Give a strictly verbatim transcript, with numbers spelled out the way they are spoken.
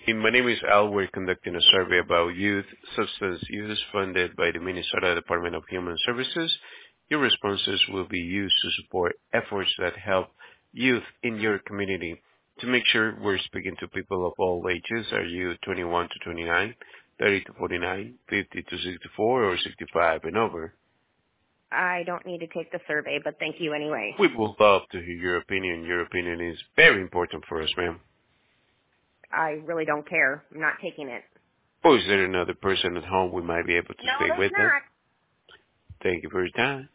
My name is Al. We're conducting a survey about youth substance use funded by the Minnesota Department of Human Services. Your responses will be used to support efforts that help youth in your community. To make sure we're speaking to people of all ages, are you twenty-one to twenty-nine, thirty to forty-nine, fifty to sixty-four, or sixty-five and over? I don't need to take the survey, but thank you anyway. We would love to hear your opinion. Your opinion is very important for us, ma'am. I really don't care. I'm not taking it. Or is there another person at home we might be able to No, stay there's with them? not. Thank you for your time.